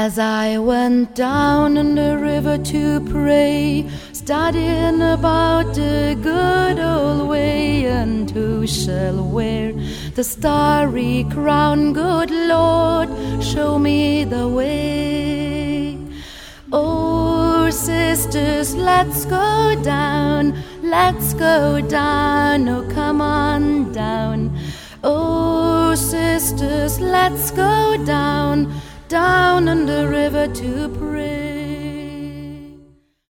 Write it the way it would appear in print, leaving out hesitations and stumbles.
As I went down in the river to pray, studying about the good old way, and who shall wear the starry crown? Good Lord, show me the way. Oh, sisters, let's go down, oh, come on down. Oh, sisters, let's go down in the river to pray.